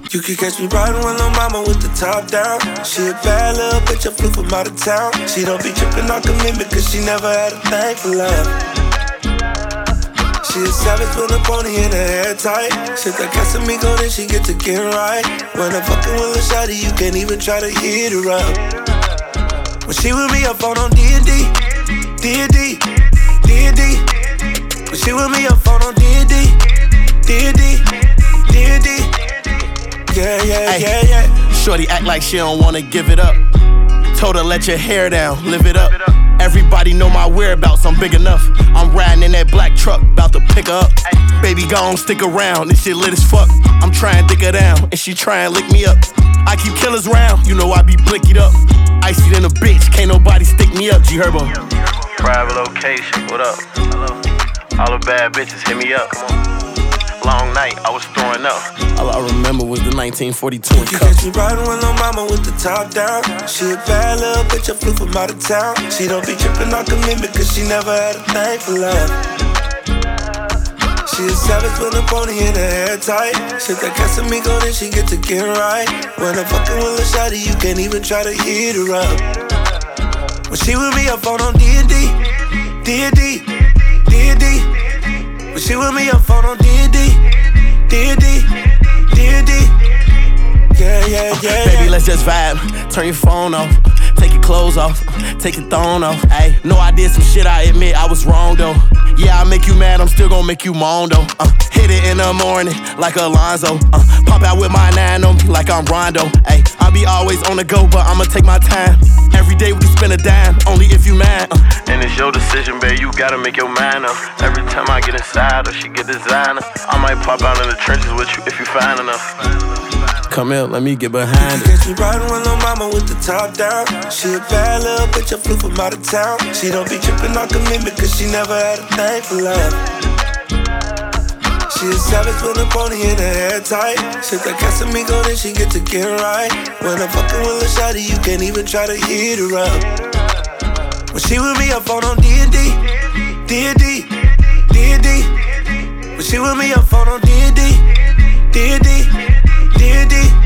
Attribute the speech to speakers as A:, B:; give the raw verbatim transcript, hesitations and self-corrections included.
A: You can catch me riding with lil' mama with the top down. She a bad little bitch, I flew from out of town. She don't be trippin' on commitment cause she never had a thing for love. She a savage with a pony and her hair tight. Shit that Casamigo, then she get to get right. When I'm fucking with a shawty, you can't even try to hit her up. When she with me, I phone on D and D, D and D, D and D. When she with me, I phone on D and D, D and D, D and D. Yeah, yeah, ay, yeah, yeah.
B: Shorty act like she don't wanna give it up. Told her let your hair down, live it up. Everybody know my whereabouts, I'm big enough. I'm riding in that black truck, bout to pick her up. Baby, gon' stick around, this shit lit as fuck. I'm trying to dick her down, and she trying to lick me up. I keep killers round, you know I be blickied up. Icy than a bitch, can't nobody stick me up, G-Herbo.
C: Private location, what up? All the bad bitches hit me up. Long night, I was throwing up.
B: All I remember was the nineteen forty-two
A: in cup. You catch me riding with lil' mama with the top down. She a bad little bitch, I flew from out of town. She don't be trippin' on commitment cause she never had a thing for love. She a savage with a pony and her hair tight. Shit that Casamigo, then she get to get right. When I'm fucking with a shawty, you can't even try to hit her up. When she with me, I phone on D and D, D and D, D and D. When she with me, I phone on D and D, D and D, D and D. Yeah, yeah, yeah, yeah.
B: Baby, let's just vibe. Turn your phone off. Take your clothes off. Take your thong off. Ayy, know I did some shit, I admit I was wrong though. Yeah, I make you mad, I'm still gon' make you moan though. Uh, hit it in the morning like Alonzo. Uh, pop out with my nine on me like I'm Rondo. Ayy, I be always on the go, but I'ma take my time. Every day we can spend a dime, only if you mad. Uh.
C: And it's your decision, babe, you gotta make your mind up. Every time I get inside or she get designer, I might pop out in the trenches with you if you fine enough.
B: Come here, let me get behind
A: it. You can catch me riding with lil' mama with the top down. She a bad little bitch, I flew from out of town. She don't be trippin' on commitment cause she never had a thing for love. She a savage with a pony and her hair tight. Shit that Casamigo, then she get to get right. When I'm fucking with a shawty, you can't even try to hit her up. When she with me, I phone on D and D, D and D, D and D. When she with me, I phone on D and D, D and D, D and D.